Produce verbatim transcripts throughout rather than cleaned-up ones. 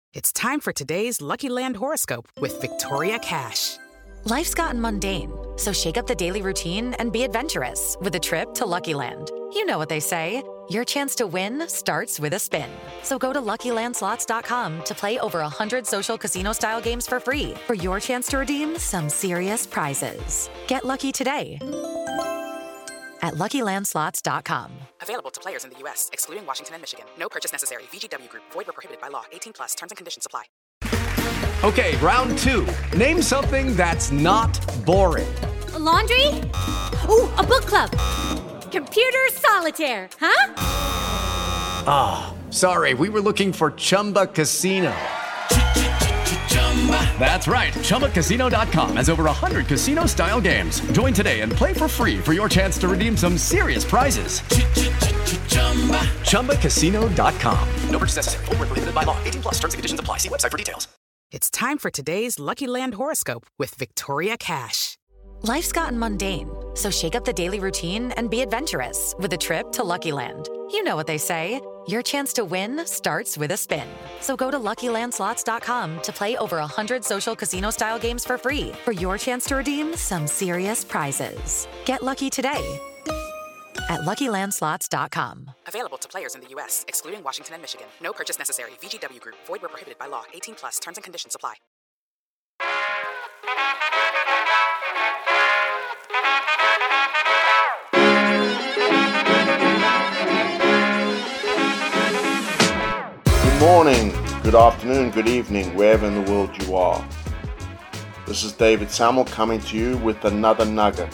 It's time for today's Lucky Land horoscope with Victoria Cash. Life's gotten mundane, so shake up the daily routine and be adventurous with a trip to Lucky Land. You know what they say, your chance to win starts with a spin. So go to Lucky Land Slots dot com to play over one hundred social casino-style games for free for your chance to redeem some serious prizes. Get lucky today at Lucky Land Slots dot com. Available to players in the U S, excluding Washington and Michigan. No purchase necessary. V G W Group. Void where prohibited by law. eighteen plus. Terms and conditions apply. Okay, round two. Name something that's not boring. A laundry? Ooh, a book club. Computer solitaire, huh? Ah, oh, sorry. We were looking for Chumba Casino. That's right. Chumba Casino dot com has over one hundred casino-style games. Join today and play for free for your chance to redeem some serious prizes. Chumba Casino dot com. No purchase necessary. Void where prohibited by law. eighteen plus. Terms and conditions apply. See website for details. It's time for today's Lucky Land horoscope with Victoria Cash. Life's gotten mundane, so shake up the daily routine and be adventurous with a trip to Lucky Land. You know what they say, your chance to win starts with a spin. So go to Lucky Land Slots dot com to play over one hundred social casino-style games for free for your chance to redeem some serious prizes. Get lucky today at Lucky Land Slots dot com. Available to players in the U S, excluding Washington and Michigan. No purchase necessary. V G W Group. Void where prohibited by law. eighteen plus. Terms and conditions apply. Good morning, good afternoon, good evening, wherever in the world you are. This is David Samuel coming to you with another nugget.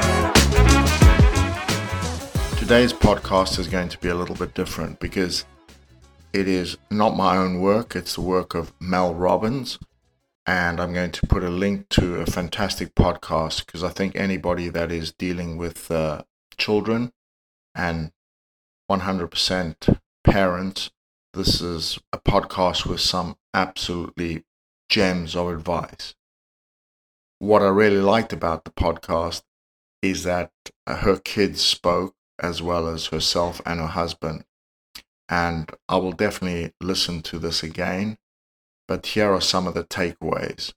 Today's podcast is going to be a little bit different because it is not my own work, it's the work of Mel Robbins, and I'm going to put a link to a fantastic podcast because I think anybody that is dealing with uh, children and one hundred percent parents, this is a podcast with some absolutely gems of advice. What I really liked about the podcast is that her kids spoke as well as herself and her husband. And I will definitely listen to this again, but here are some of the takeaways.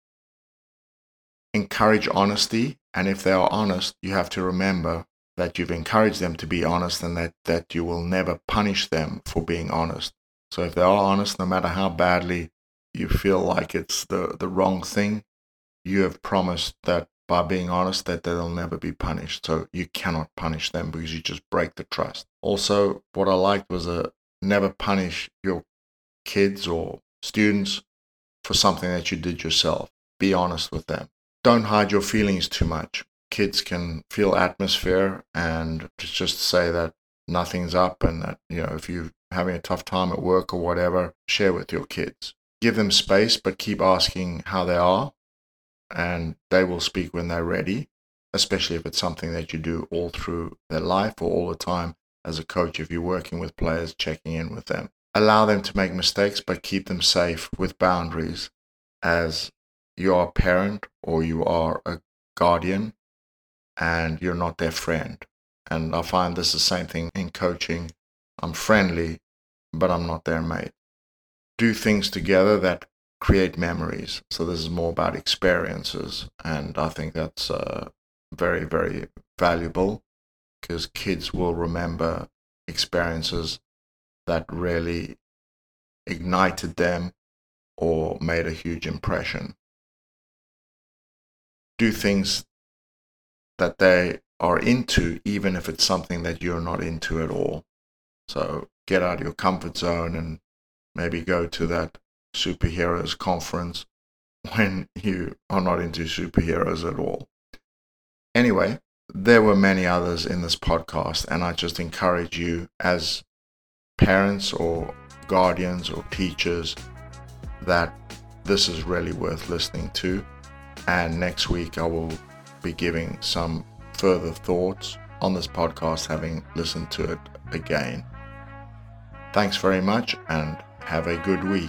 Encourage honesty, and if they are honest, you have to remember that you've encouraged them to be honest and that, that you will never punish them for being honest. So if they are honest, no matter how badly you feel like it's the, the wrong thing, you have promised that by being honest that they'll never be punished. So you cannot punish them because you just break the trust. Also, what I liked was a never punish your kids or students for something that you did yourself. Be honest with them. Don't hide your feelings too much. Kids can feel atmosphere, and just say that nothing's up and that, you know, if you're having a tough time at work or whatever, share with your kids. Give them space, but keep asking how they are, and they will speak when they're ready, especially if it's something that you do all through their life or all the time as a coach. If you're working with players, checking in with them. Allow them to make mistakes, but keep them safe with boundaries. As you are a parent or you are a guardian, and you're not their friend. And I find this is the same thing in coaching. I'm friendly, but I'm not their mate. Do things together that create memories. So this is more about experiences. And I think that's uh, very, very valuable because kids will remember experiences that really ignited them or made a huge impression. Do things that they are into, even if it's something that you're not into at all. So get out of your comfort zone and maybe go to that superheroes conference when you are not into superheroes at all. Anyway, there were many others in this podcast, and I just encourage you as parents or guardians or teachers that this is really worth listening to. And next week I will be giving some further thoughts on this podcast, having listened to it again. Thanks very much and have a good week.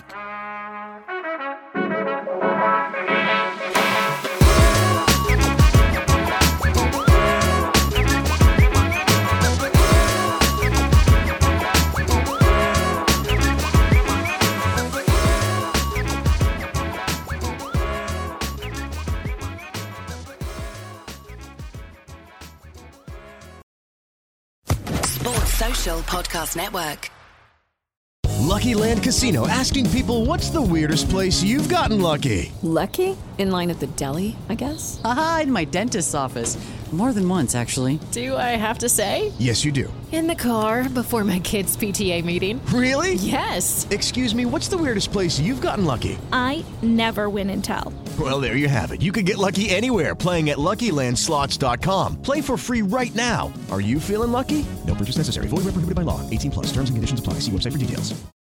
Social Podcast Network. Lucky Land Casino, asking people, what's the weirdest place you've gotten lucky? Lucky? In line at the deli, I guess? Aha, in my dentist's office. More than once, actually. Do I have to say? Yes, you do. In the car before my kids' P T A meeting. Really? Yes. Excuse me, what's the weirdest place you've gotten lucky? I never win and tell. Well, there you have it. You can get lucky anywhere, playing at Lucky Land Slots dot com. Play for free right now. Are you feeling lucky? No purchase necessary. Void where prohibited by law. eighteen plus. Terms and conditions apply. See website for details.